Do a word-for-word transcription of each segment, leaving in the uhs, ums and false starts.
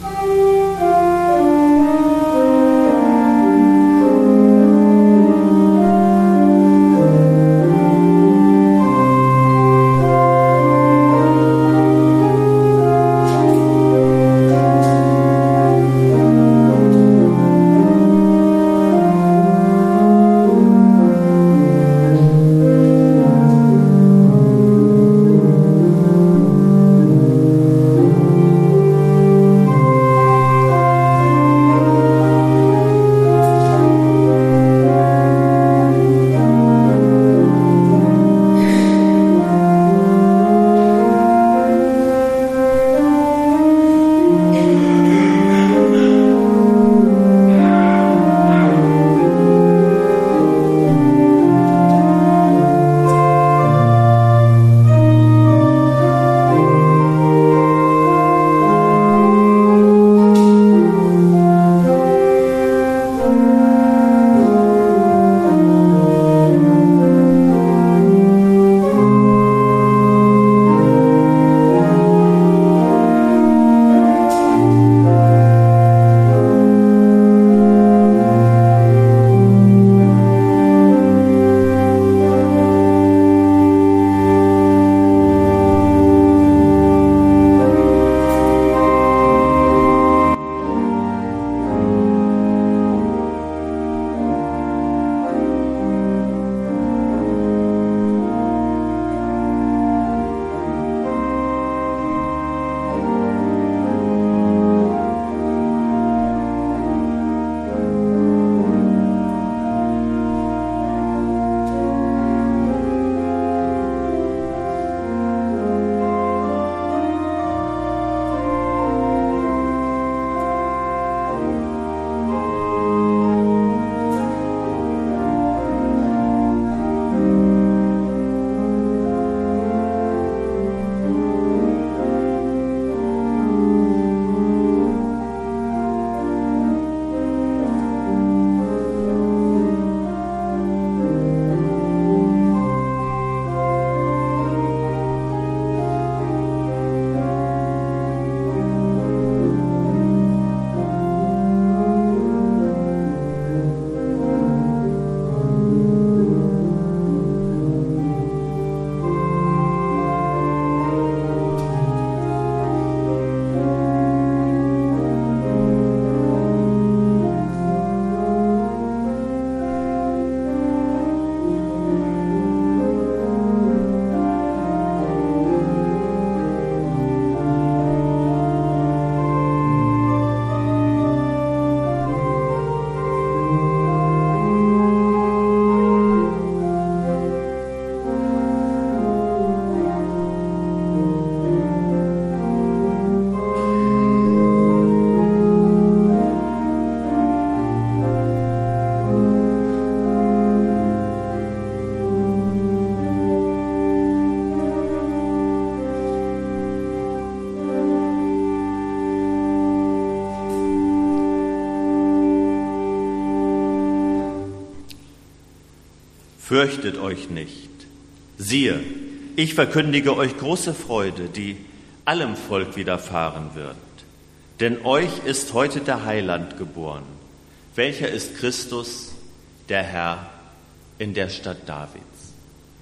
Fürchtet euch nicht. Siehe, ich verkündige euch große Freude, die allem Volk widerfahren wird. Denn euch ist heute der Heiland geboren, welcher ist Christus, der Herr, in der Stadt Davids.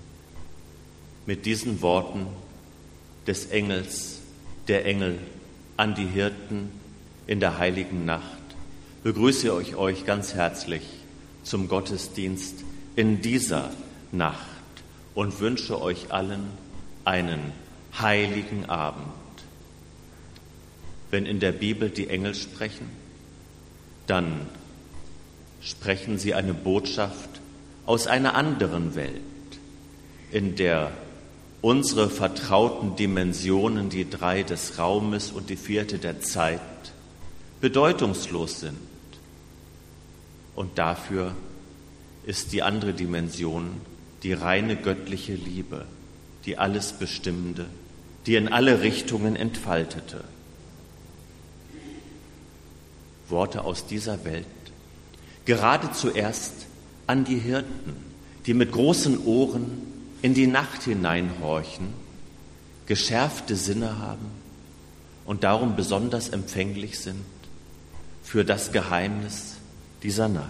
Mit diesen Worten des Engels, der Engel an die Hirten in der heiligen Nacht begrüße ich euch ganz herzlich zum Gottesdienst in dieser Nacht und wünsche euch allen einen heiligen Abend. Wenn in der Bibel die Engel sprechen, dann sprechen sie eine Botschaft aus einer anderen Welt, in der unsere vertrauten Dimensionen, die drei des Raumes und die vierte der Zeit, bedeutungslos sind. Und dafür ist die andere Dimension die reine göttliche Liebe, die alles Bestimmende, die in alle Richtungen entfaltete. Worte aus dieser Welt, gerade zuerst an die Hirten, die mit großen Ohren in die Nacht hineinhorchen, geschärfte Sinne haben und darum besonders empfänglich sind für das Geheimnis dieser Nacht.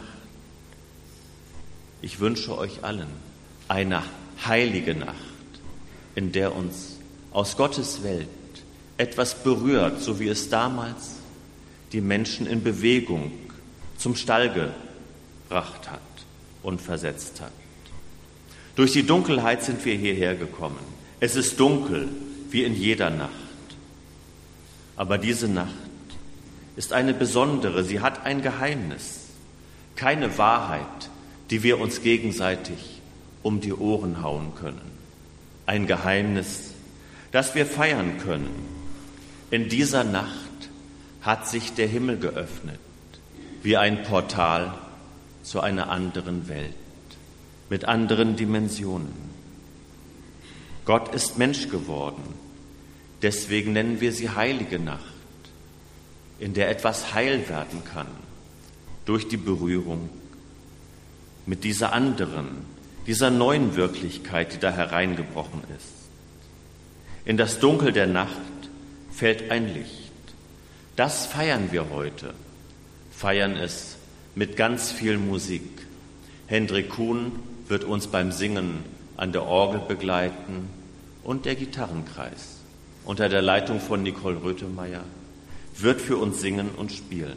Ich wünsche euch allen eine heilige Nacht, in der uns aus Gottes Welt etwas berührt, so wie es damals die Menschen in Bewegung zum Stall gebracht hat und versetzt hat. Durch die Dunkelheit sind wir hierher gekommen. Es ist dunkel, wie in jeder Nacht. Aber diese Nacht ist eine besondere, sie hat ein Geheimnis, keine Wahrheit, die wir uns gegenseitig um die Ohren hauen können. Ein Geheimnis, das wir feiern können. In dieser Nacht hat sich der Himmel geöffnet, wie ein Portal zu einer anderen Welt, mit anderen Dimensionen. Gott ist Mensch geworden, deswegen nennen wir sie heilige Nacht, in der etwas heil werden kann durch die Berührung mit dieser anderen, dieser neuen Wirklichkeit, die da hereingebrochen ist. In das Dunkel der Nacht fällt ein Licht. Das feiern wir heute, feiern es mit ganz viel Musik. Hendrik Kuhn wird uns beim Singen an der Orgel begleiten und der Gitarrenkreis unter der Leitung von Nicole Röthemeyer wird für uns singen und spielen.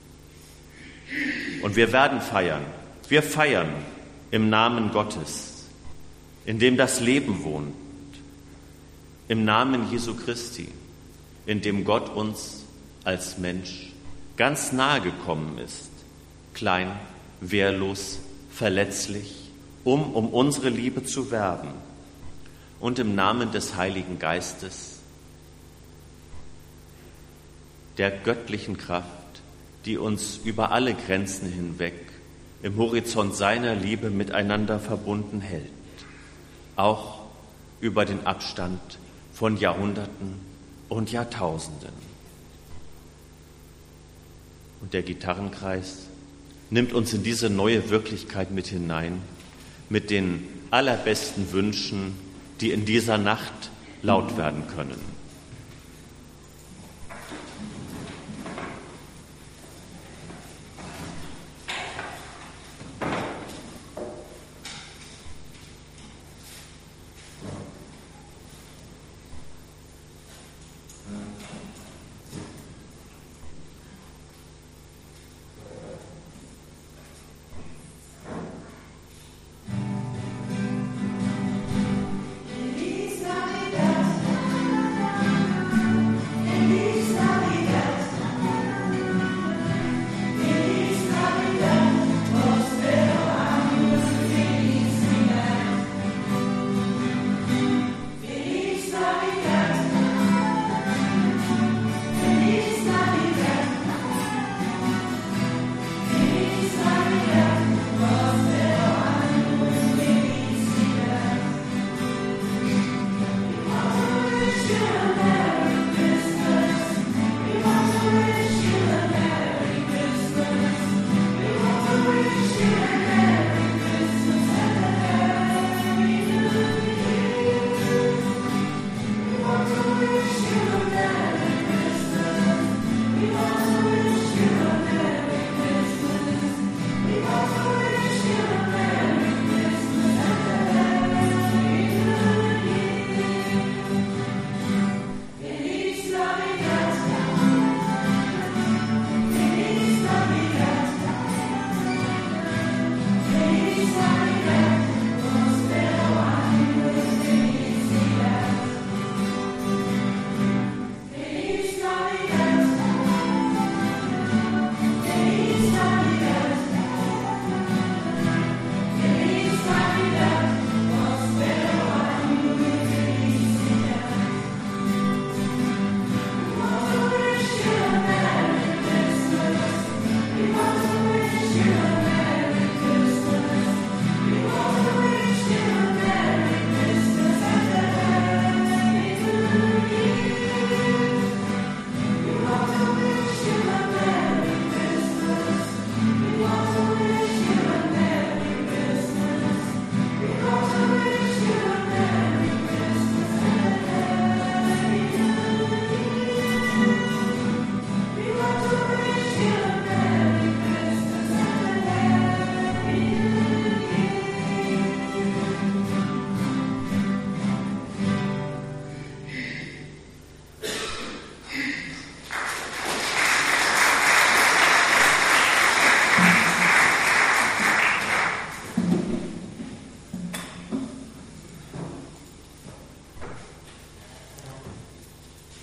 Und wir werden feiern. Wir feiern im Namen Gottes, in dem das Leben wohnt, im Namen Jesu Christi, in dem Gott uns als Mensch ganz nahe gekommen ist, klein, wehrlos, verletzlich, um um unsere Liebe zu werben, und im Namen des Heiligen Geistes, der göttlichen Kraft, die uns über alle Grenzen hinweg im Horizont seiner Liebe miteinander verbunden hält, auch über den Abstand von Jahrhunderten und Jahrtausenden. Und der Gitarrenkreis nimmt uns in diese neue Wirklichkeit mit hinein, mit den allerbesten Wünschen, die in dieser Nacht laut werden können.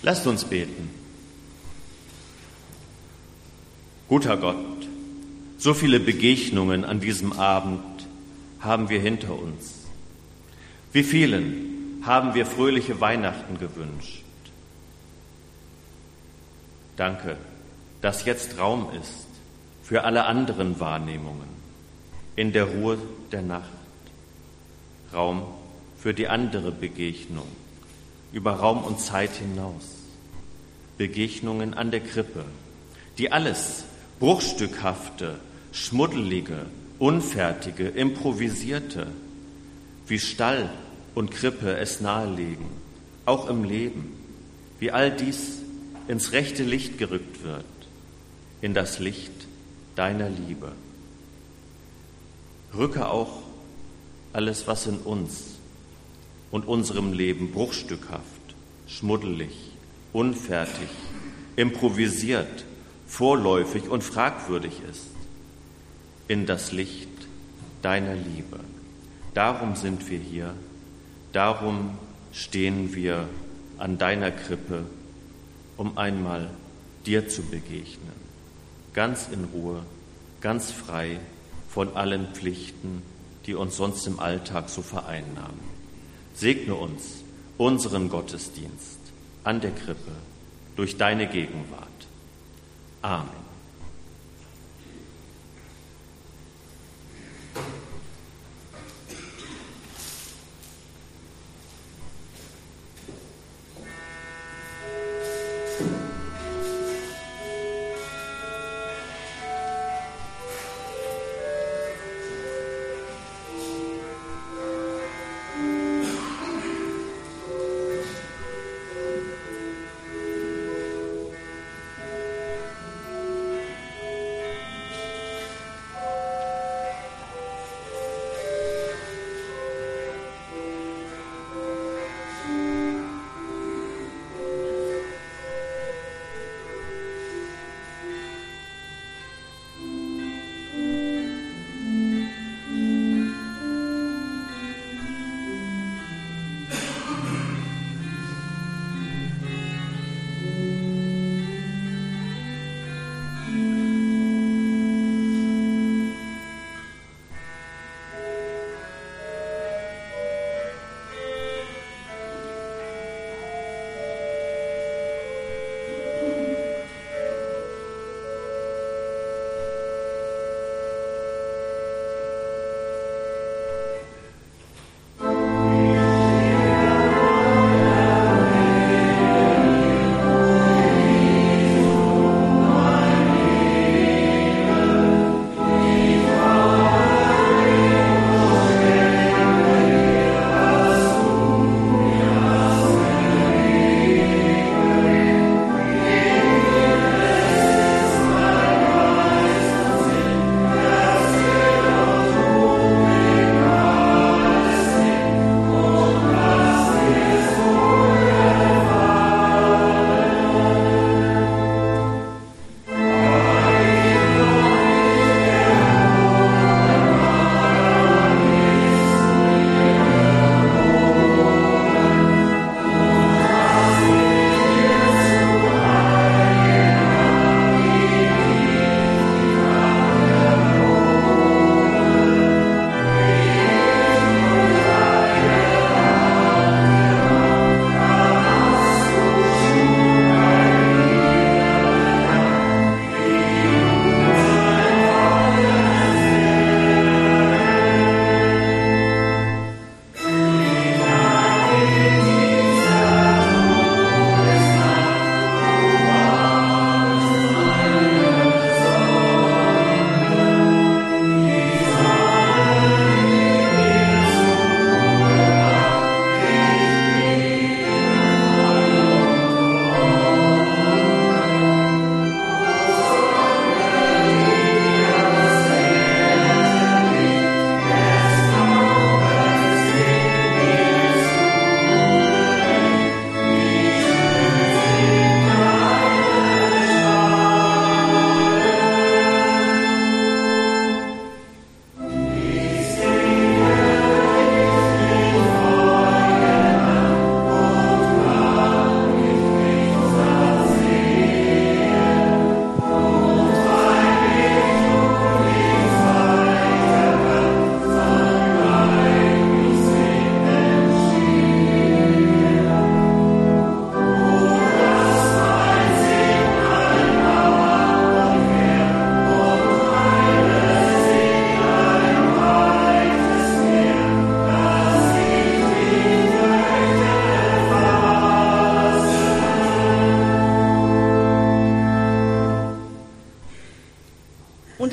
Lasst uns beten. Guter Gott, so viele Begegnungen an diesem Abend haben wir hinter uns. Wie vielen haben wir fröhliche Weihnachten gewünscht. Danke, dass jetzt Raum ist für alle anderen Wahrnehmungen in der Ruhe der Nacht. Raum für die andere Begegnung über Raum und Zeit hinaus. Begegnungen an der Krippe, die alles Bruchstückhafte, Schmuddelige, Unfertige, Improvisierte, wie Stall und Krippe es nahelegen, auch im Leben, wie all dies ins rechte Licht gerückt wird, in das Licht deiner Liebe. Rücke auch alles, was in uns und unserem Leben bruchstückhaft, schmuddelig, unfertig, improvisiert, vorläufig und fragwürdig ist, in das Licht deiner Liebe. Darum sind wir hier, darum stehen wir an deiner Krippe, um einmal dir zu begegnen, ganz in Ruhe, ganz frei von allen Pflichten, die uns sonst im Alltag so vereinnahmen. Segne uns unseren Gottesdienst an der Krippe durch deine Gegenwart. Amen.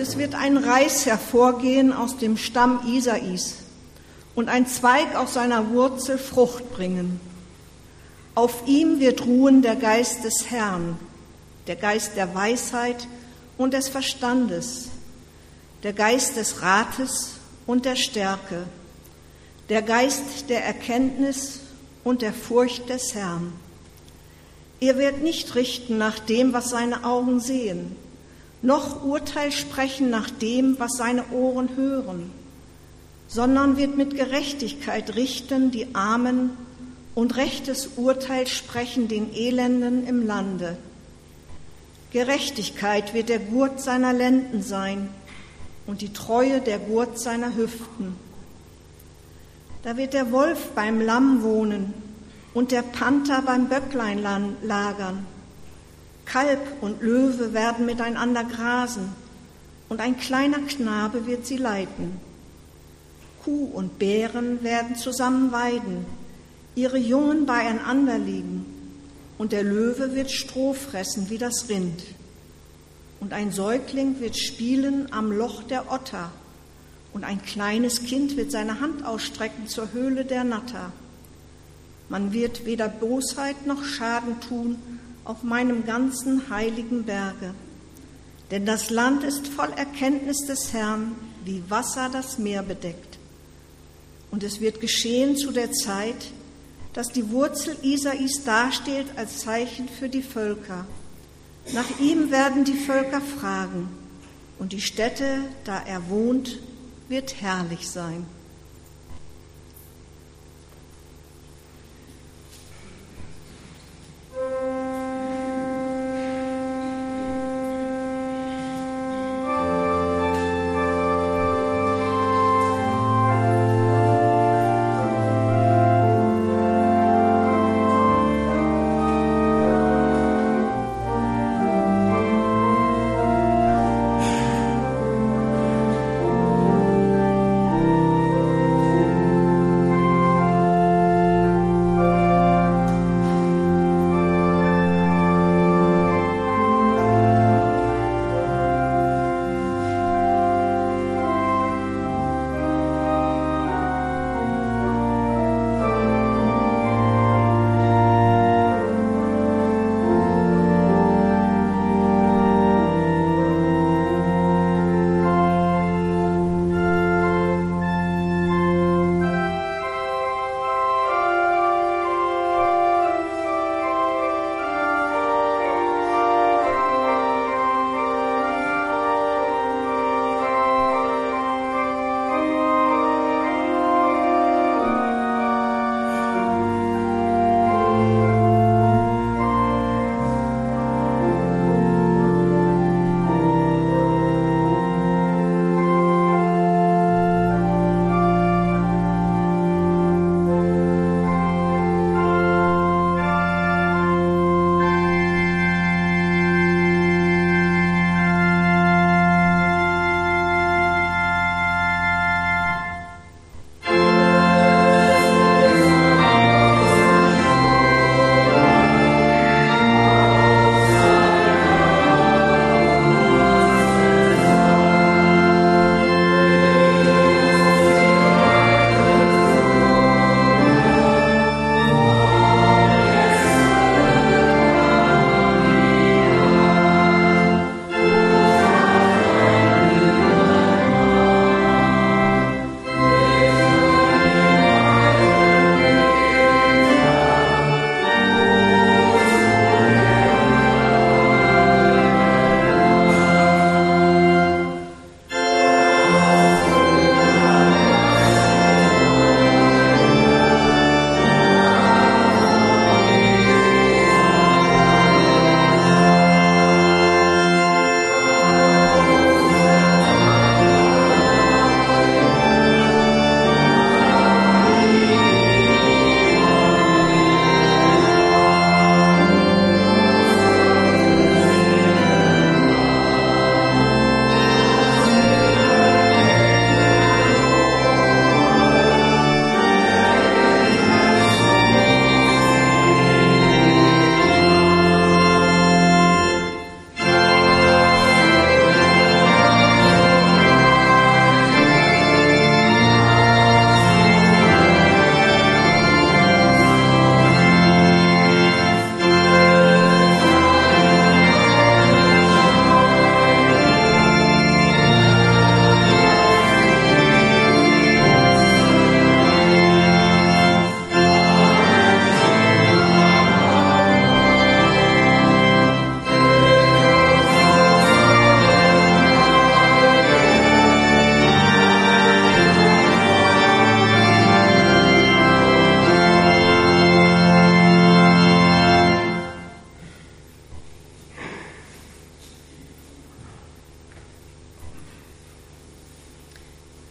es wird ein Reis hervorgehen aus dem Stamm Isais und ein Zweig aus seiner Wurzel Frucht bringen. Auf ihm wird ruhen der Geist des Herrn, der Geist der Weisheit und des Verstandes, der Geist des Rates und der Stärke, der Geist der Erkenntnis und der Furcht des Herrn. Er wird nicht richten nach dem, was seine Augen sehen, noch Urteil sprechen nach dem, was seine Ohren hören, sondern wird mit Gerechtigkeit richten die Armen und rechtes Urteil sprechen den Elenden im Lande. Gerechtigkeit wird der Gurt seiner Lenden sein und die Treue der Gurt seiner Hüften. Da wird der Wolf beim Lamm wohnen und der Panther beim Böcklein lagern. Kalb und Löwe werden miteinander grasen und ein kleiner Knabe wird sie leiten. Kuh und Bären werden zusammen weiden, ihre Jungen beieinander liegen, und der Löwe wird Stroh fressen wie das Rind. Und ein Säugling wird spielen am Loch der Otter, und ein kleines Kind wird seine Hand ausstrecken zur Höhle der Natter. Man wird weder Bosheit noch Schaden tun auf meinem ganzen heiligen Berge, denn das Land ist voll Erkenntnis des Herrn, wie Wasser das Meer bedeckt. Und es wird geschehen zu der Zeit, dass die Wurzel Isais dasteht als Zeichen für die Völker. Nach ihm werden die Völker fragen, und die Stätte, da er wohnt, wird herrlich sein.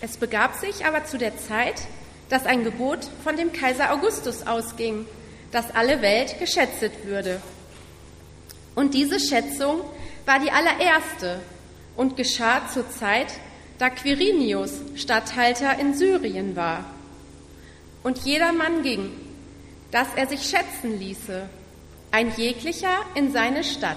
Es begab sich aber zu der Zeit, dass ein Gebot von dem Kaiser Augustus ausging, dass alle Welt geschätzet würde. Und diese Schätzung war die allererste und geschah zur Zeit, da Quirinius Statthalter in Syrien war. Und jedermann ging, dass er sich schätzen ließe, ein jeglicher in seine Stadt.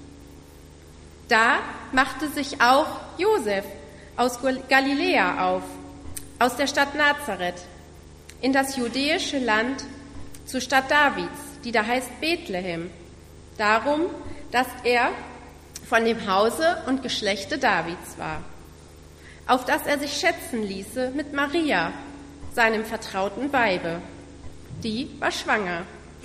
Da machte sich auch Josef aus Galiläa auf, aus der Stadt Nazareth, in das judäische Land, zur Stadt Davids, die da heißt Bethlehem, darum, dass er von dem Hause und Geschlechte Davids war, auf dass er sich schätzen ließe mit Maria, seinem vertrauten Weibe. Die war schwanger.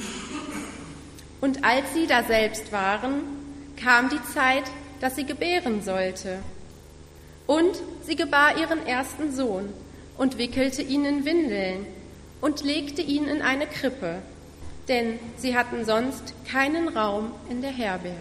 Und als sie daselbst waren, kam die Zeit, dass sie gebären sollte. Und sie gebar ihren ersten Sohn und wickelte ihn in Windeln und legte ihn in eine Krippe, denn sie hatten sonst keinen Raum in der Herberge.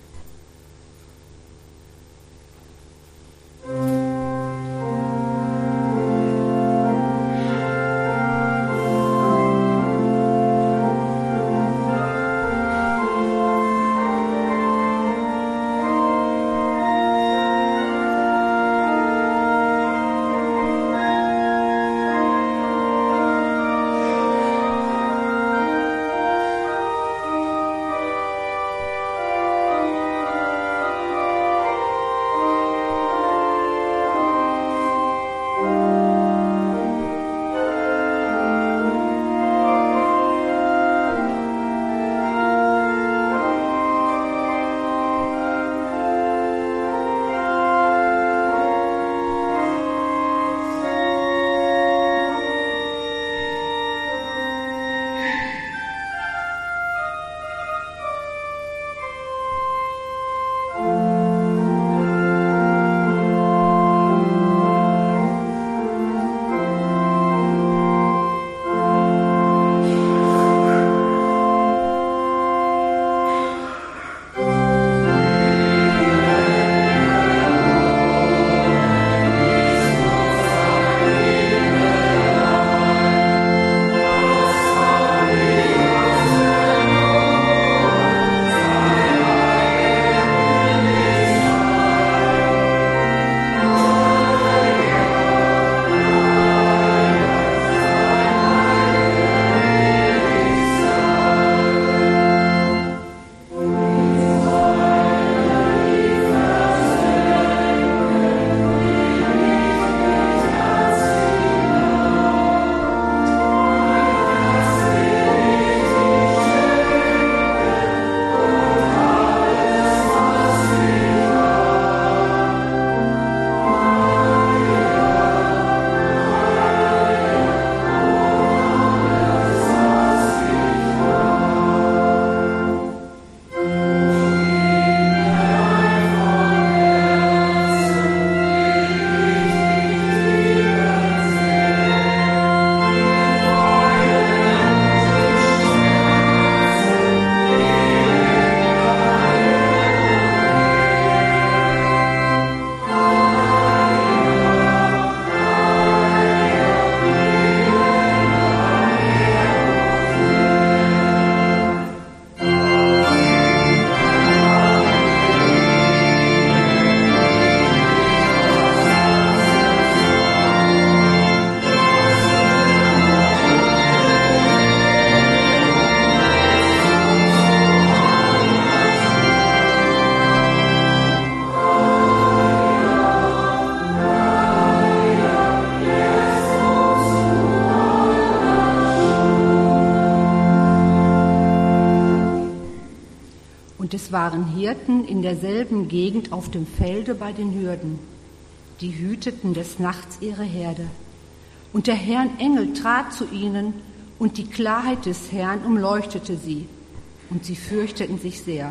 Und es waren Hirten in derselben Gegend auf dem Felde bei den Hürden. Die hüteten des Nachts ihre Herde. Und der Herrn Engel trat zu ihnen, und die Klarheit des Herrn umleuchtete sie, und sie fürchteten sich sehr.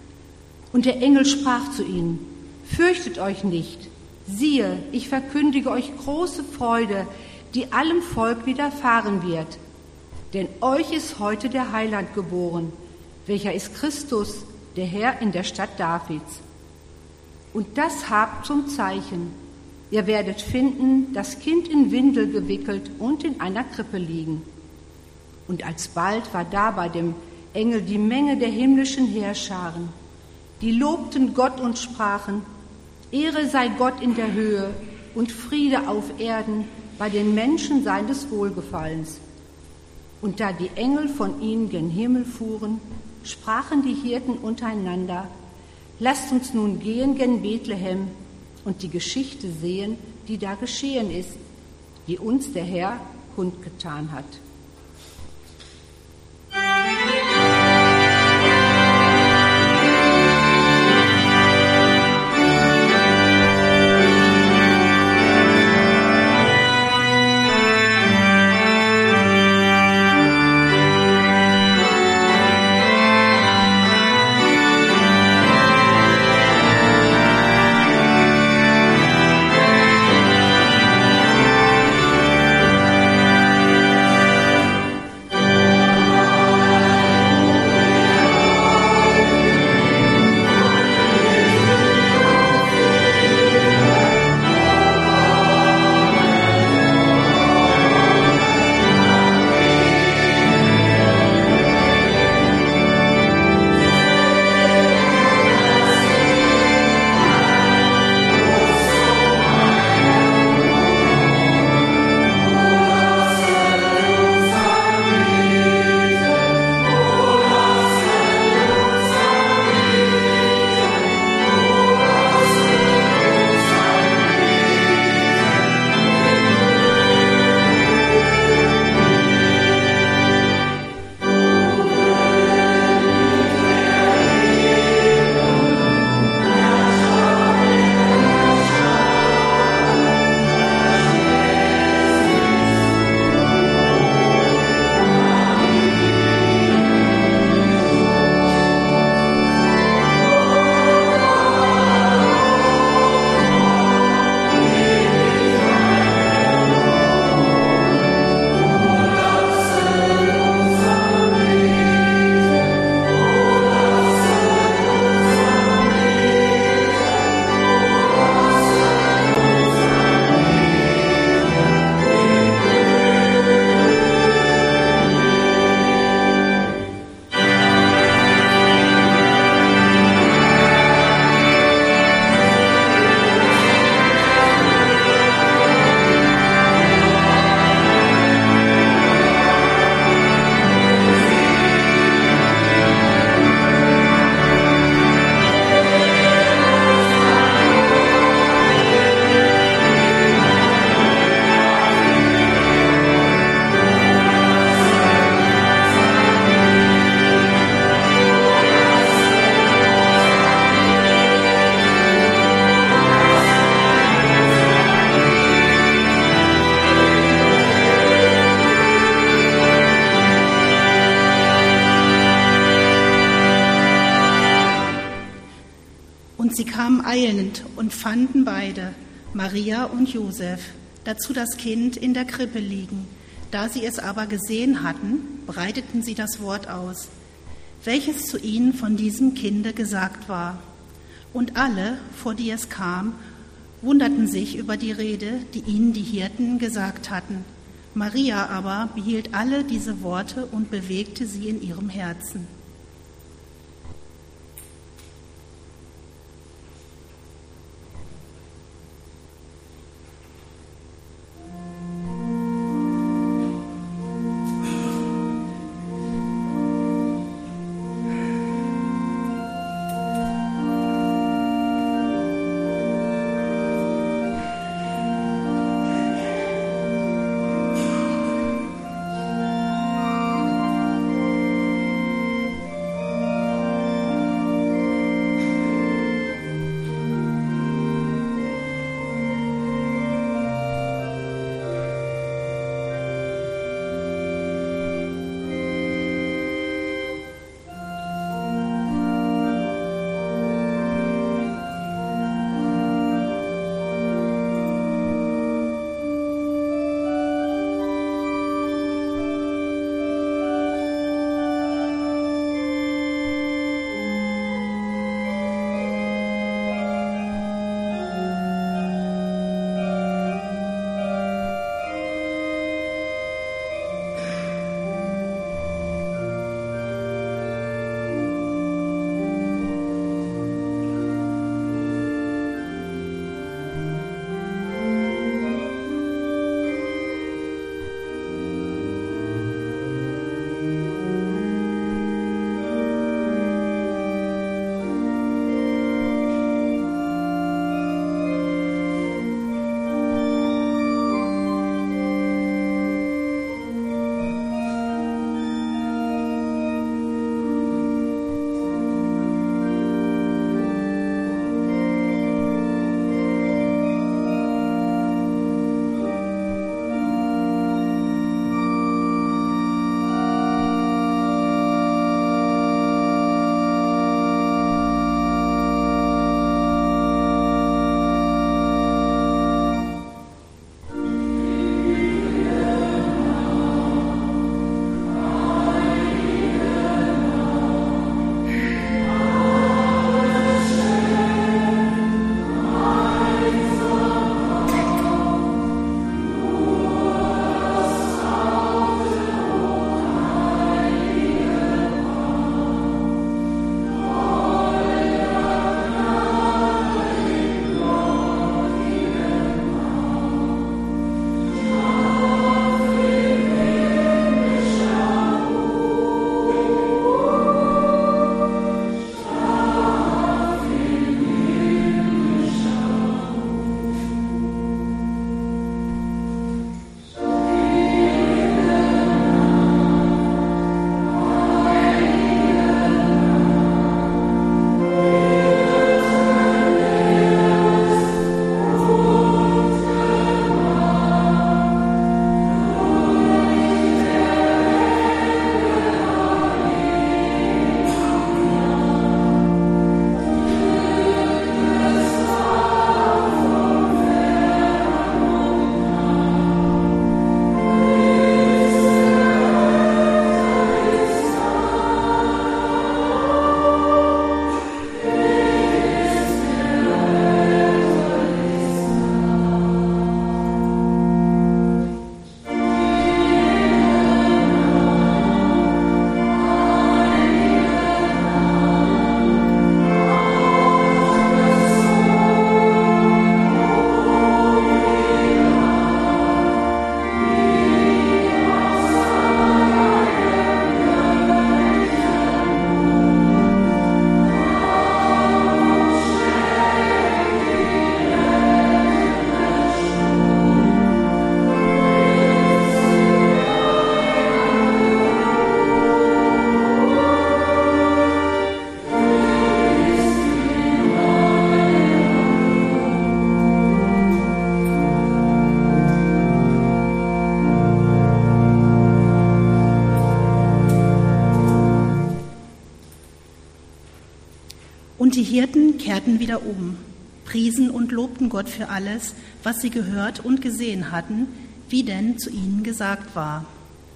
Und der Engel sprach zu ihnen: Fürchtet euch nicht, siehe, ich verkündige euch große Freude, die allem Volk widerfahren wird. Denn euch ist heute der Heiland geboren, welcher ist Christus, der Herr in der Stadt Davids. Und das habt zum Zeichen: Ihr werdet finden, das Kind in Windel gewickelt und in einer Krippe liegen. Und alsbald war da bei dem Engel die Menge der himmlischen Heerscharen. Die lobten Gott und sprachen, Ehre sei Gott in der Höhe und Friede auf Erden bei den Menschen seines Wohlgefallens. Und da die Engel von ihnen gen Himmel fuhren, sprachen die Hirten untereinander, lasst uns nun gehen gen Bethlehem und die Geschichte sehen, die da geschehen ist, die uns der Herr kundgetan hat. Sie kamen eilend und fanden beide, Maria und Josef, dazu das Kind in der Krippe liegen. Da sie es aber gesehen hatten, breiteten sie das Wort aus, welches zu ihnen von diesem Kinde gesagt war. Und alle, vor die es kam, wunderten sich über die Rede, die ihnen die Hirten gesagt hatten. Maria aber behielt alle diese Worte und bewegte sie in ihrem Herzen. Hirten kehrten wieder um, priesen und lobten Gott für alles, was sie gehört und gesehen hatten, wie denn zu ihnen gesagt war.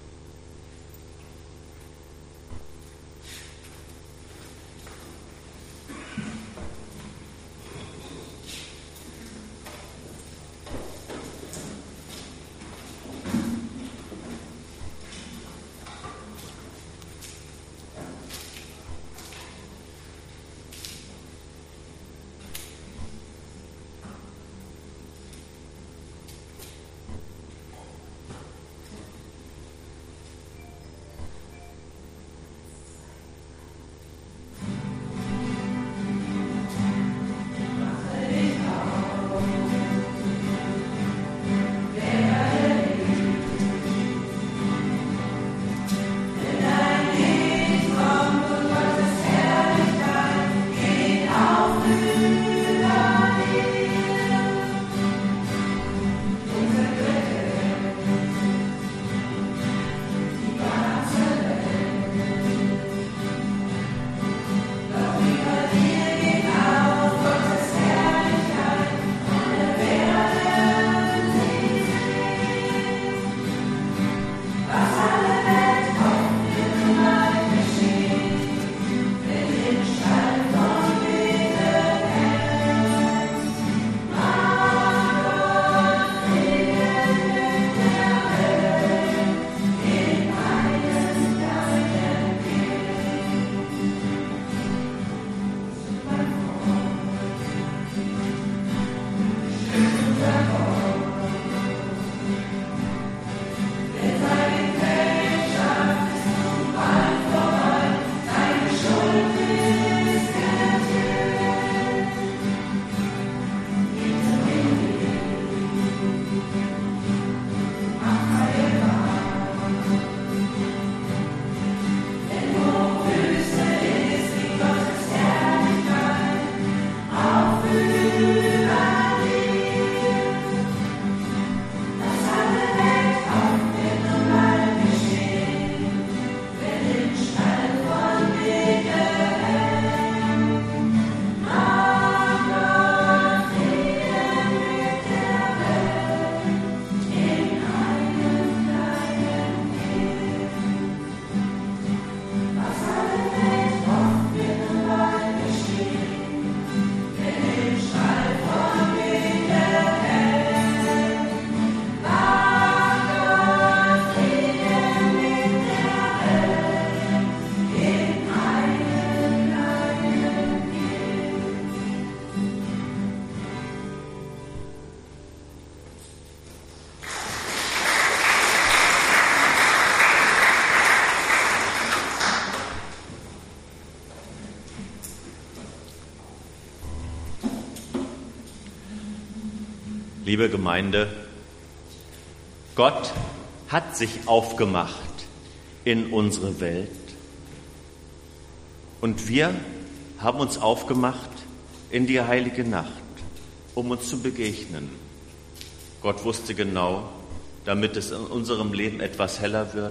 Liebe Gemeinde, Gott hat sich aufgemacht in unsere Welt und wir haben uns aufgemacht in die heilige Nacht, um uns zu begegnen. Gott wusste genau, damit es in unserem Leben etwas heller wird,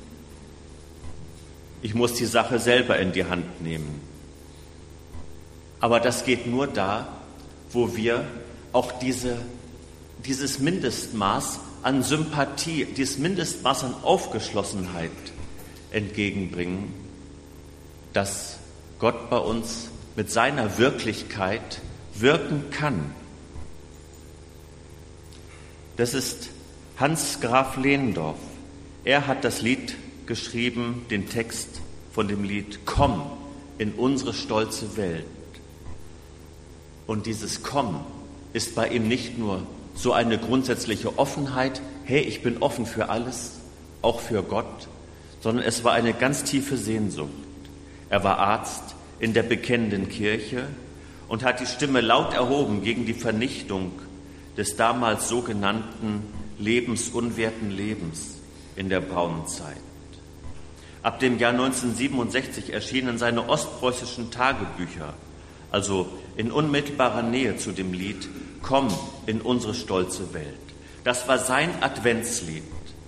ich muss die Sache selber in die Hand nehmen. Aber das geht nur da, wo wir auch diese, dieses Mindestmaß an Sympathie, dieses Mindestmaß an Aufgeschlossenheit entgegenbringen, dass Gott bei uns mit seiner Wirklichkeit wirken kann. Das ist Hans Graf Lehndorff. Er hat das Lied geschrieben, den Text von dem Lied Komm in unsere stolze Welt. Und dieses Komm ist bei ihm nicht nur so eine grundsätzliche Offenheit, hey, ich bin offen für alles, auch für Gott, sondern es war eine ganz tiefe Sehnsucht. Er war Arzt in der bekennenden Kirche und hat die Stimme laut erhoben gegen die Vernichtung des damals sogenannten lebensunwerten Lebens in der braunen Zeit. Ab dem Jahr neunzehnhundertsiebenundsechzig erschienen seine ostpreußischen Tagebücher, also in unmittelbarer Nähe zu dem Lied Komm in unsere stolze Welt. Das war sein Adventslied.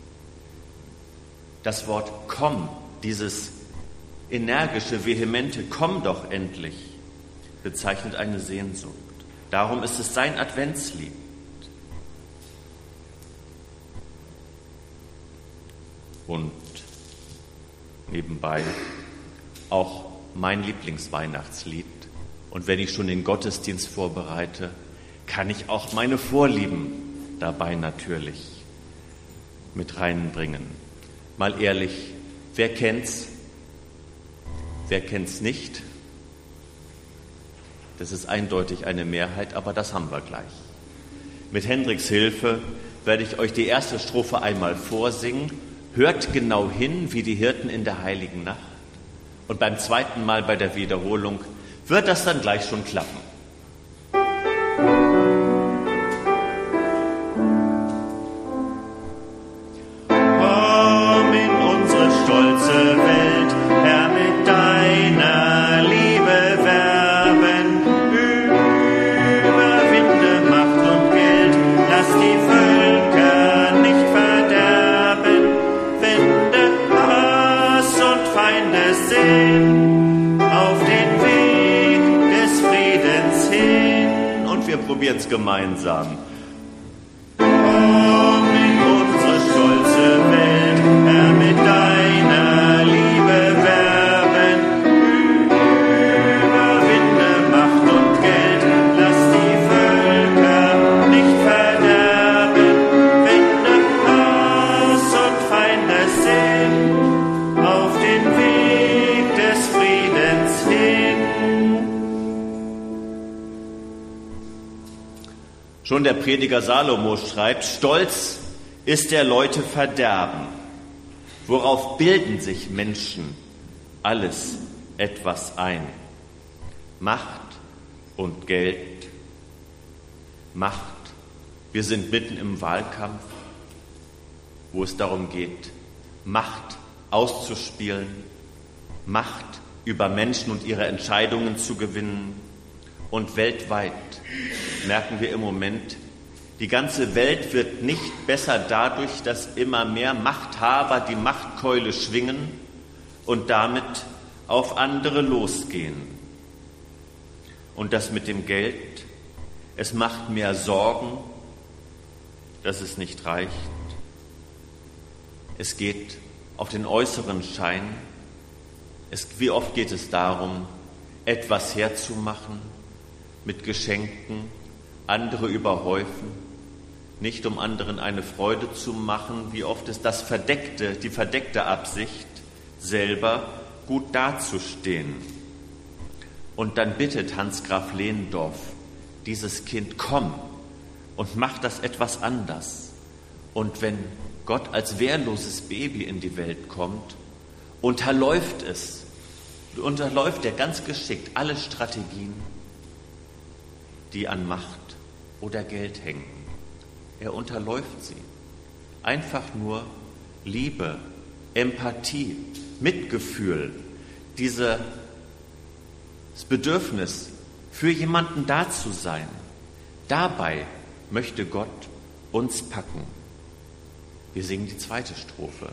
Das Wort Komm, dieses energische, vehemente Komm doch endlich, bezeichnet eine Sehnsucht. Darum ist es sein Adventslied. Und nebenbei auch mein Lieblingsweihnachtslied. Und wenn ich schon den Gottesdienst vorbereite, kann ich auch meine Vorlieben dabei natürlich mit reinbringen. Mal ehrlich, wer kennt's? Wer kennt's nicht? Das ist eindeutig eine Mehrheit, aber das haben wir gleich. Mit Hendriks Hilfe werde ich euch die erste Strophe einmal vorsingen. Hört genau hin, wie die Hirten in der heiligen Nacht. Und beim zweiten Mal bei der Wiederholung wird das dann gleich schon klappen. Komm in unsere stolze Welt, Herr, mit deiner Liebe werben. Überwinde Macht und Geld, lass die Völker nicht verderben. Wende Hass und Feindessinn auf den Weg des Friedens hin. Und wir probieren es gemeinsam. Komm in unsere stolze Welt, Herr, mit deiner Liebe werben. Überwinde Macht und Geld, lass die Völker nicht verderben. Wende Hass und Feindessinn auf den Weg des Friedens hin. Schon der Prediger Salomo schreibt, stolz ist der Leute Verderben. Worauf bilden sich Menschen alles etwas ein? Macht und Geld. Macht. Wir sind mitten im Wahlkampf, wo es darum geht, Macht auszuspielen, Macht über Menschen und ihre Entscheidungen zu gewinnen. Und weltweit merken wir im Moment, die ganze Welt wird nicht besser dadurch, dass immer mehr Machthaber die Machtkeule schwingen und damit auf andere losgehen. Und das mit dem Geld, es macht mehr Sorgen, dass es nicht reicht. Es geht auf den äußeren Schein. Es, wie oft geht es darum, etwas herzumachen, mit Geschenken, andere überhäufen, nicht um anderen eine Freude zu machen, wie oft ist das verdeckte, die verdeckte Absicht, selber gut dazustehen. Und dann bittet Hans Graf Lehndorff dieses Kind, komm und mach das etwas anders. Und wenn Gott als wehrloses Baby in die Welt kommt, unterläuft es, unterläuft er ganz geschickt alle Strategien, die an Macht oder Geld hängen. Er unterläuft sie. Einfach nur Liebe, Empathie, Mitgefühl, dieses Bedürfnis, für jemanden da zu sein. Dabei möchte Gott uns packen. Wir singen die zweite Strophe.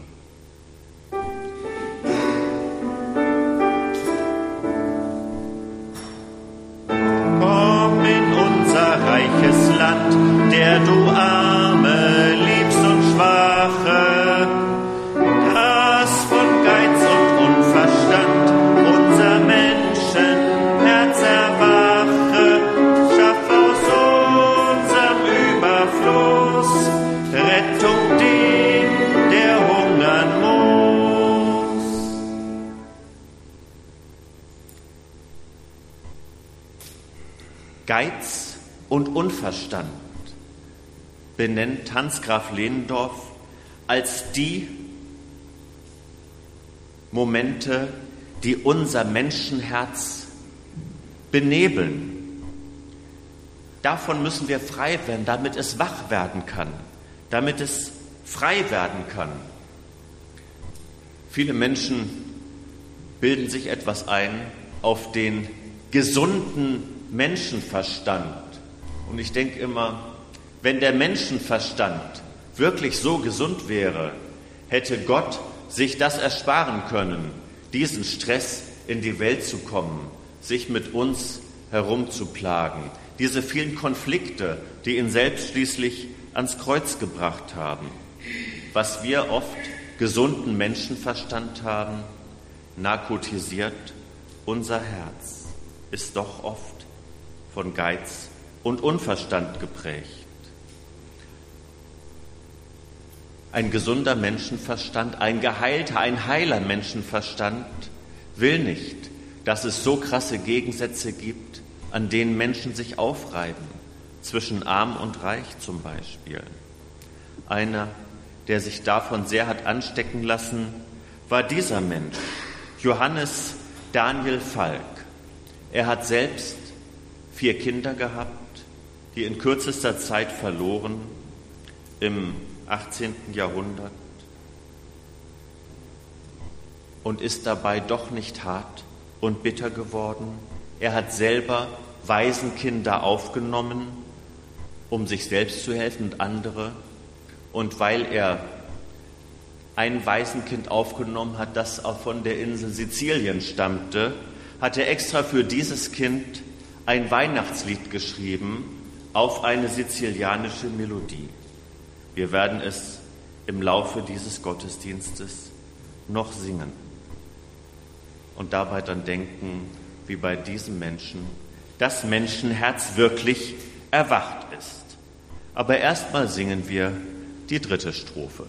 Reiches Land, der du Arme liebst und Schwache, das von Geiz und Unverstand unser Menschenherz erwache, schaff aus unserem Überfluss Rettung dem, der hungern muss. Geiz und Unverstand benennt Hans Graf Lehndorff als die Momente, die unser Menschenherz benebeln. Davon müssen wir frei werden, damit es wach werden kann, damit es frei werden kann. Viele Menschen bilden sich etwas ein auf den gesunden Menschenverstand. Und ich denke immer, wenn der Menschenverstand wirklich so gesund wäre, hätte Gott sich das ersparen können, diesen Stress in die Welt zu kommen, sich mit uns herumzuplagen, diese vielen Konflikte, die ihn selbst schließlich ans Kreuz gebracht haben. Was wir oft gesunden Menschenverstand haben, narkotisiert unser Herz, ist doch oft von Geiz und Unverstand geprägt. Ein gesunder Menschenverstand, ein geheilter, ein heiler Menschenverstand will nicht, dass es so krasse Gegensätze gibt, an denen Menschen sich aufreiben, zwischen Arm und Reich zum Beispiel. Einer, der sich davon sehr hat anstecken lassen, war dieser Mensch, Johannes Daniel Falk. Er hat selbst vier Kinder gehabt, die in kürzester Zeit verloren im achtzehnten Jahrhundert und ist dabei doch nicht hart und bitter geworden. Er hat selber Waisenkinder aufgenommen, um sich selbst zu helfen und andere. Und weil er ein Waisenkind aufgenommen hat, das auch von der Insel Sizilien stammte, hat er extra für dieses Kind ein Weihnachtslied geschrieben auf eine sizilianische Melodie. Wir werden es im Laufe dieses Gottesdienstes noch singen und dabei dann denken, wie bei diesem Menschen das Menschenherz wirklich erwacht ist. Aber erstmal singen wir die dritte Strophe.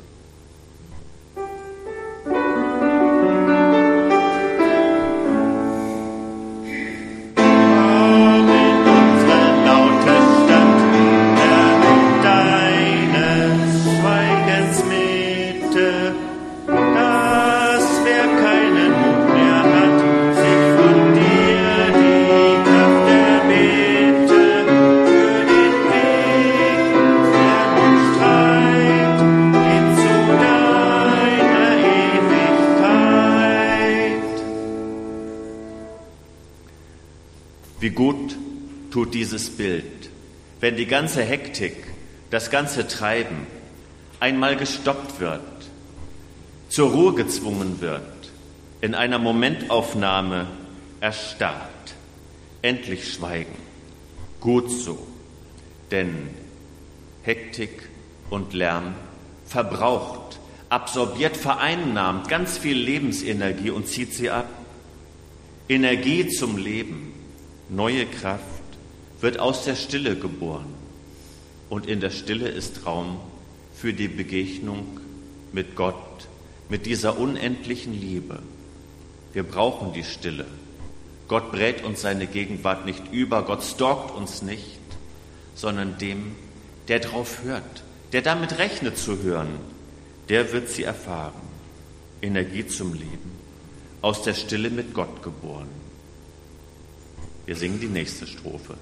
Wie gut tut dieses Bild, wenn die ganze Hektik, das ganze Treiben einmal gestoppt wird, zur Ruhe gezwungen wird, in einer Momentaufnahme erstarrt, endlich schweigen. Gut so, denn Hektik und Lärm verbraucht, absorbiert, vereinnahmt ganz viel Lebensenergie und zieht sie ab. Energie zum Leben, neue Kraft wird aus der Stille geboren. Und in der Stille ist Raum für die Begegnung mit Gott, mit dieser unendlichen Liebe. Wir brauchen die Stille. Gott brät uns seine Gegenwart nicht über, Gott stalkt uns nicht, sondern dem, der drauf hört, der damit rechnet zu hören, der wird sie erfahren. Energie zum Leben, aus der Stille mit Gott geboren. Wir singen die nächste Strophe.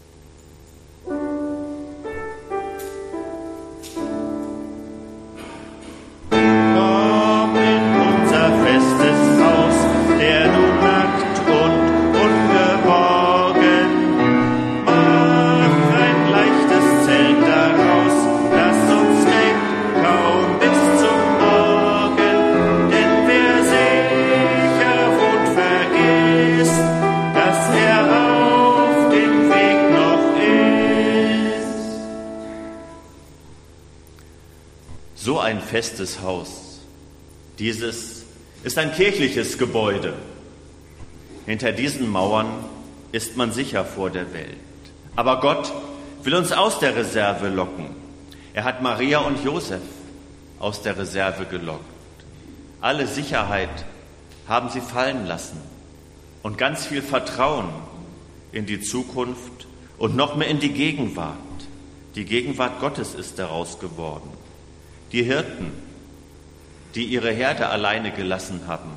So ein festes Haus. Dieses ist ein kirchliches Gebäude. Hinter diesen Mauern ist man sicher vor der Welt. Aber Gott will uns aus der Reserve locken. Er hat Maria und Josef aus der Reserve gelockt. Alle Sicherheit haben sie fallen lassen und ganz viel Vertrauen in die Zukunft und noch mehr in die Gegenwart. Die Gegenwart Gottes ist daraus geworden. Die Hirten, die ihre Herde alleine gelassen haben,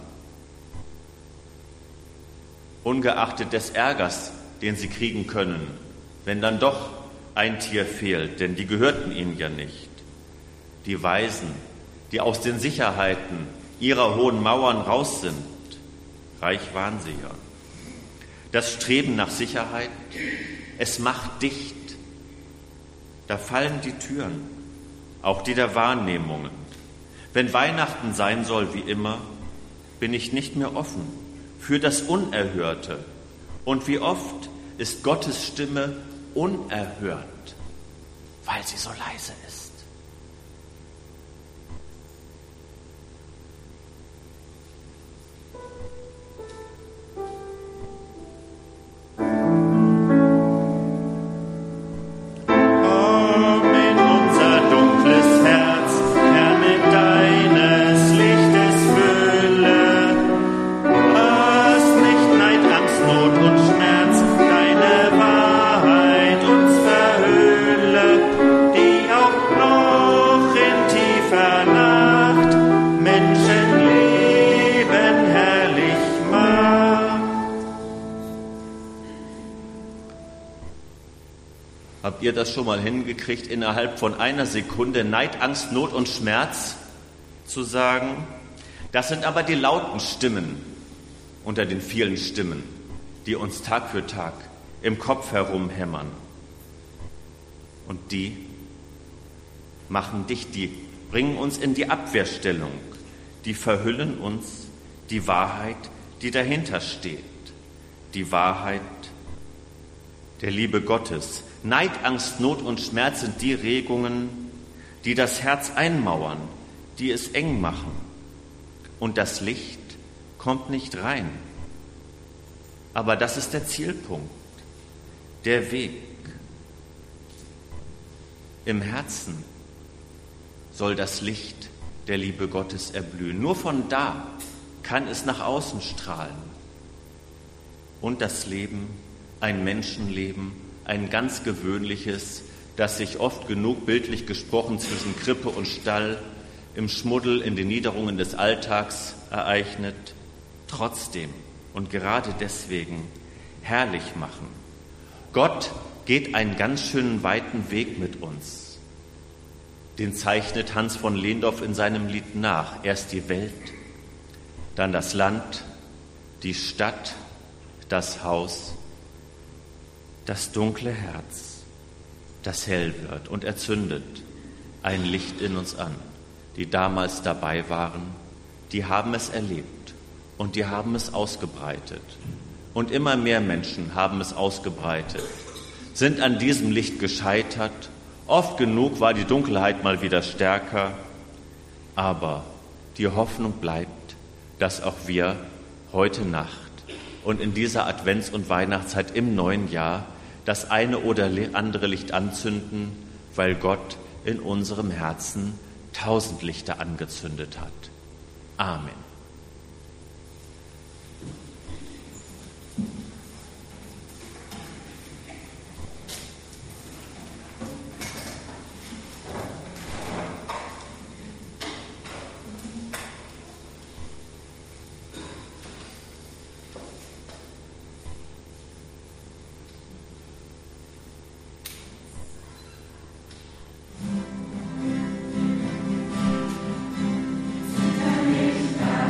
ungeachtet des Ärgers, den sie kriegen können, wenn dann doch ein Tier fehlt, denn die gehörten ihnen ja nicht. Die Weisen, die aus den Sicherheiten ihrer hohen Mauern raus sind, reich waren sie ja. Das Streben nach Sicherheit, es macht dicht. Da fallen die Türen, auch die der Wahrnehmungen. Wenn Weihnachten sein soll wie immer, bin ich nicht mehr offen für das Unerhörte. Und wie oft ist Gottes Stimme unerhört, weil sie so leise ist. Habt ihr das schon mal hingekriegt, innerhalb von einer Sekunde Neid, Angst, Not und Schmerz zu sagen? Das sind aber die lauten Stimmen unter den vielen Stimmen, die uns Tag für Tag im Kopf herumhämmern. Und die machen dicht, die bringen uns in die Abwehrstellung, die verhüllen uns die Wahrheit, die dahinter steht, die Wahrheit der Liebe Gottes. Neid, Angst, Not und Schmerz sind die Regungen, die das Herz einmauern, die es eng machen. Und das Licht kommt nicht rein. Aber das ist der Zielpunkt, der Weg. Im Herzen soll das Licht der Liebe Gottes erblühen. Nur von da kann es nach außen strahlen. Und das Leben, ein Menschenleben, ein ganz gewöhnliches, das sich oft genug bildlich gesprochen zwischen Krippe und Stall im Schmuddel in den Niederungen des Alltags ereignet, trotzdem und gerade deswegen herrlich machen. Gott geht einen ganz schönen weiten Weg mit uns. Den zeichnet Hans von Lehndorff in seinem Lied nach. Erst die Welt, dann das Land, die Stadt, das Haus, das dunkle Herz, das hell wird und erzündet ein Licht in uns an. Die damals dabei waren, die haben es erlebt und die haben es ausgebreitet. Und immer mehr Menschen haben es ausgebreitet, sind an diesem Licht gescheitert. Oft genug war die Dunkelheit mal wieder stärker, aber die Hoffnung bleibt, dass auch wir heute Nacht und in dieser Advents- und Weihnachtszeit im neuen Jahr das eine oder andere Licht anzünden, weil Gott in unserem Herzen tausend Lichter angezündet hat. Amen. Licht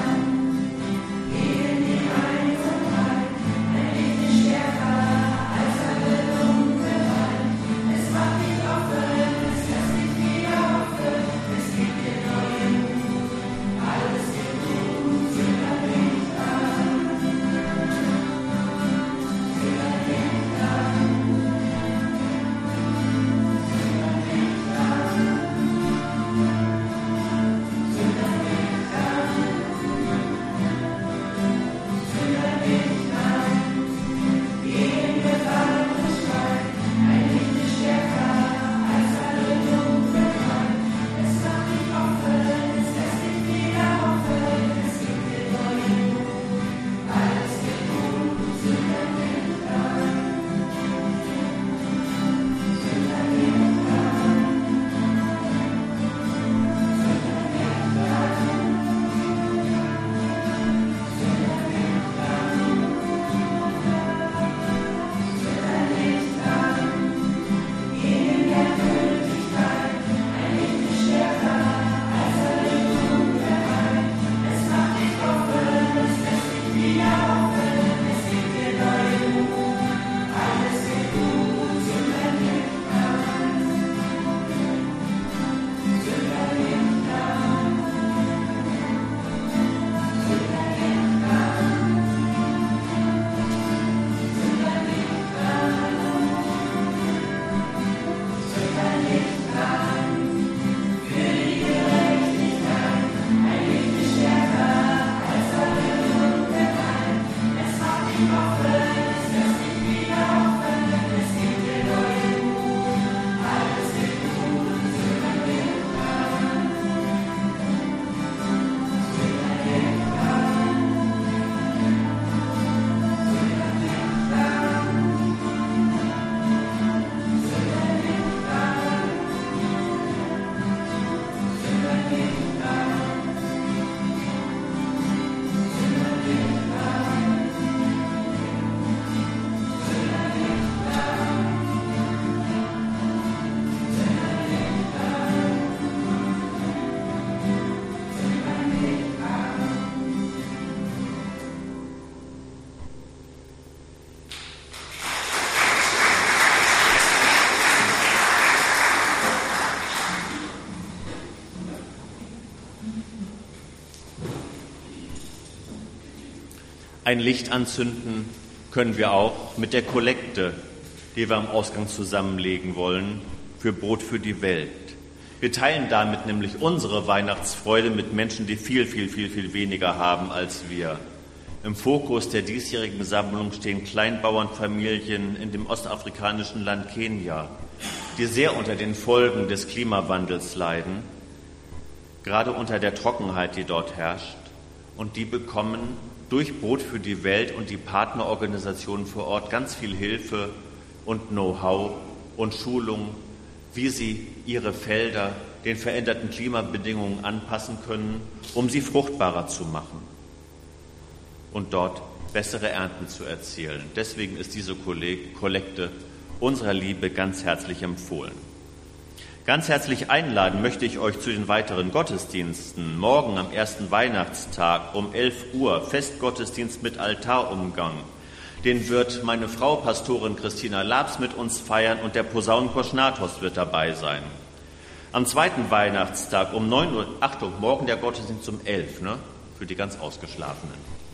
Ein Licht anzünden können wir auch mit der Kollekte, die wir am Ausgang zusammenlegen wollen, für Brot für die Welt. Wir teilen damit nämlich unsere Weihnachtsfreude mit Menschen, die viel, viel, viel, viel weniger haben als wir. Im Fokus der diesjährigen Sammlung stehen Kleinbauernfamilien in dem ostafrikanischen Land Kenia, die sehr unter den Folgen des Klimawandels leiden, gerade unter der Trockenheit, die dort herrscht. Und die bekommen durch Brot für die Welt und die Partnerorganisationen vor Ort ganz viel Hilfe und Know-how und Schulung, wie sie ihre Felder den veränderten Klimabedingungen anpassen können, um sie fruchtbarer zu machen und dort bessere Ernten zu erzielen. Deswegen ist diese Kollekte unserer Liebe ganz herzlich empfohlen. Ganz herzlich einladen möchte ich euch zu den weiteren Gottesdiensten. Morgen am ersten Weihnachtstag um elf Uhr Festgottesdienst mit Altarumgang. Den wird meine Frau, Pastorin Christina Labs, mit uns feiern und der Posaunenchor Schnathorst wird dabei sein. Am zweiten Weihnachtstag um neun Uhr, Achtung, morgen der Gottesdienst um elf, ne, für die ganz Ausgeschlafenen.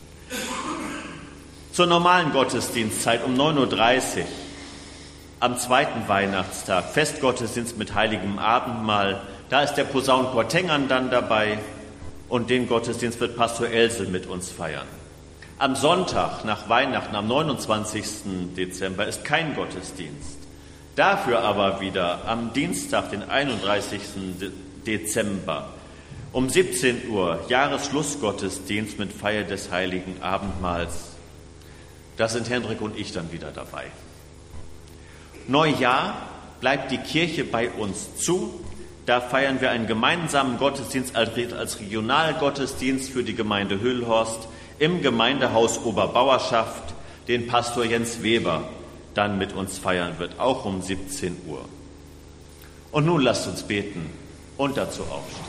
Zur normalen Gottesdienstzeit um neun Uhr dreißig. Am zweiten Weihnachtstag Festgottesdienst mit heiligem Abendmahl. Da ist der Posaunenchor Tengern dann dabei und den Gottesdienst wird Pastor Elsel mit uns feiern. Am Sonntag nach Weihnachten, am neunundzwanzigsten Dezember, ist kein Gottesdienst. Dafür aber wieder am Dienstag, den einunddreißigsten Dezember, um siebzehn Uhr Jahresschlussgottesdienst mit Feier des heiligen Abendmahls. Da sind Hendrik und ich dann wieder dabei. Neujahr bleibt die Kirche bei uns zu. Da feiern wir einen gemeinsamen Gottesdienst als Regionalgottesdienst für die Gemeinde Hüllhorst im Gemeindehaus Oberbauerschaft, den Pastor Jens Weber dann mit uns feiern wird, auch um siebzehn Uhr. Und nun lasst uns beten und dazu aufstehen.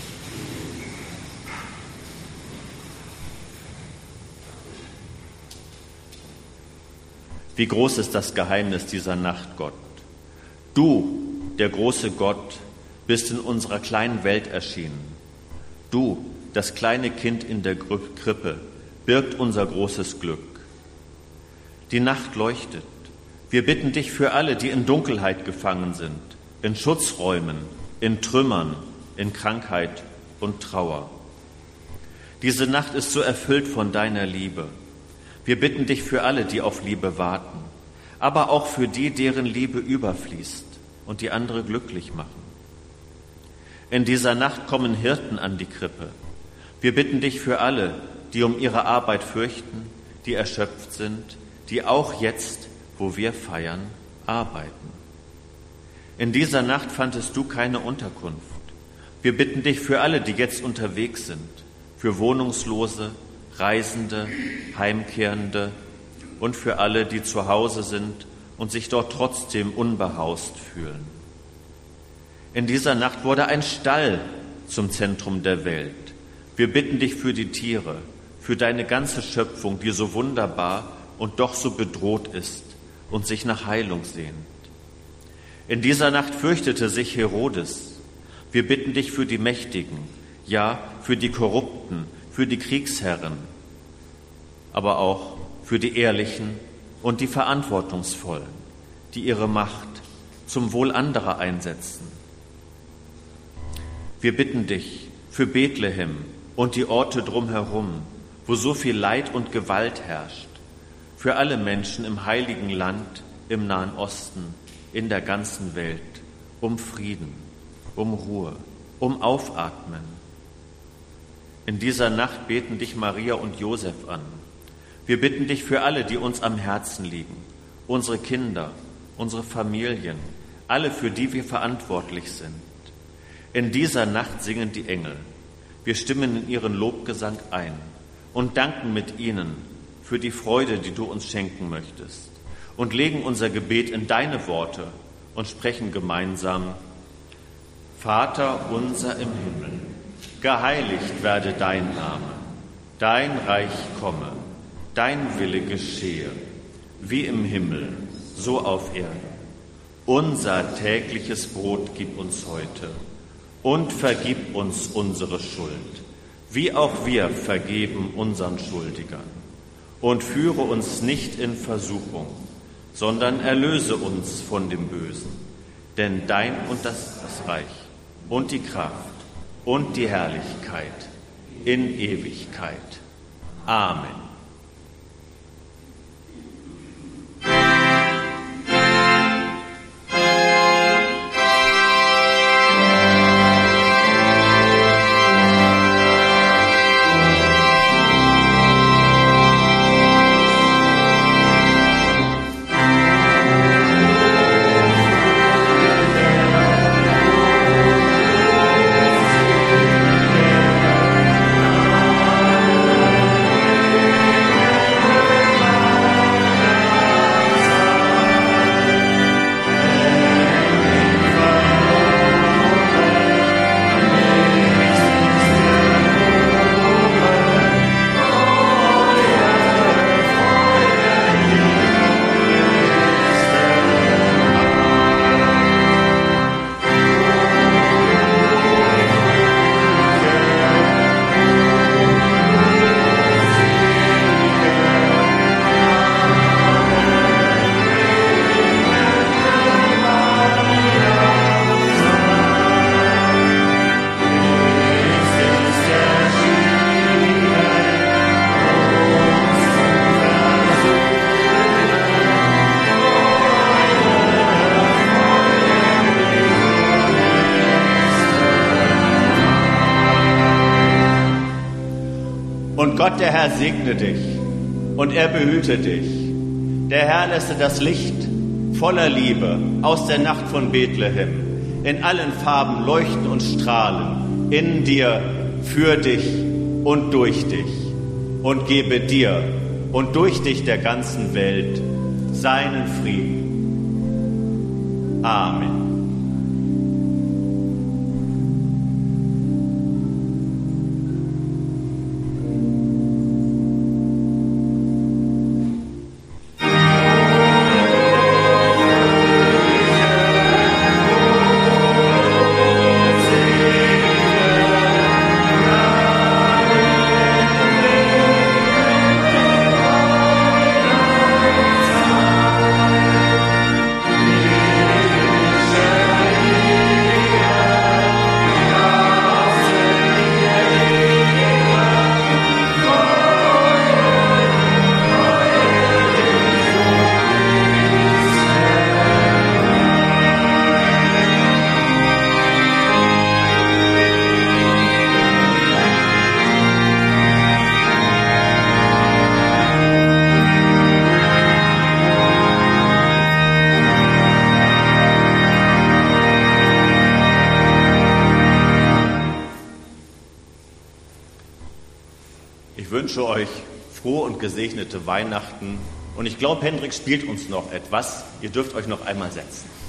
Wie groß ist das Geheimnis dieser Nacht, Gott? Du, der große Gott, bist in unserer kleinen Welt erschienen. Du, das kleine Kind in der Krippe, birgt unser großes Glück. Die Nacht leuchtet. Wir bitten dich für alle, die in Dunkelheit gefangen sind, in Schutzräumen, in Trümmern, in Krankheit und Trauer. Diese Nacht ist so erfüllt von deiner Liebe. Wir bitten dich für alle, die auf Liebe warten, aber auch für die, deren Liebe überfließt und die andere glücklich machen. In dieser Nacht kommen Hirten an die Krippe. Wir bitten dich für alle, die um ihre Arbeit fürchten, die erschöpft sind, die auch jetzt, wo wir feiern, arbeiten. In dieser Nacht fandest du keine Unterkunft. Wir bitten dich für alle, die jetzt unterwegs sind, für Wohnungslose, Reisende, Heimkehrende und für alle, die zu Hause sind und sich dort trotzdem unbehaust fühlen. In dieser Nacht wurde ein Stall zum Zentrum der Welt. Wir bitten dich für die Tiere, für deine ganze Schöpfung, die so wunderbar und doch so bedroht ist und sich nach Heilung sehnt. In dieser Nacht fürchtete sich Herodes. Wir bitten dich für die Mächtigen, ja, für die Korrupten, für die Kriegsherren, aber auch für die Ehrlichen und die Verantwortungsvollen, die ihre Macht zum Wohl anderer einsetzen. Wir bitten dich für Bethlehem und die Orte drumherum, wo so viel Leid und Gewalt herrscht, für alle Menschen im heiligen Land, im Nahen Osten, in der ganzen Welt, um Frieden, um Ruhe, um Aufatmen. In dieser Nacht beten dich Maria und Josef an. Wir bitten dich für alle, die uns am Herzen liegen, unsere Kinder, unsere Familien, alle, für die wir verantwortlich sind. In dieser Nacht singen die Engel. Wir stimmen in ihren Lobgesang ein und danken mit ihnen für die Freude, die du uns schenken möchtest, und legen unser Gebet in deine Worte und sprechen gemeinsam: Vater unser im Himmel, geheiligt werde dein Name, dein Reich komme, dein Wille geschehe, wie im Himmel, so auf Erden. Unser tägliches Brot gib uns heute und vergib uns unsere Schuld, wie auch wir vergeben unseren Schuldigern. und führe uns nicht in Versuchung, sondern erlöse uns von dem Bösen. Denn dein und das, das Reich und die Kraft und die Herrlichkeit in Ewigkeit. Amen. Und Gott, der Herr, segne dich und er behüte dich. Der Herr lässt das Licht voller Liebe aus der Nacht von Bethlehem in allen Farben leuchten und strahlen, in dir, für dich und durch dich, und gebe dir und durch dich der ganzen Welt seinen Frieden. Amen. Ich wünsche euch frohe und gesegnete Weihnachten. Und ich glaube, Hendrik spielt uns noch etwas. Ihr dürft euch noch einmal setzen.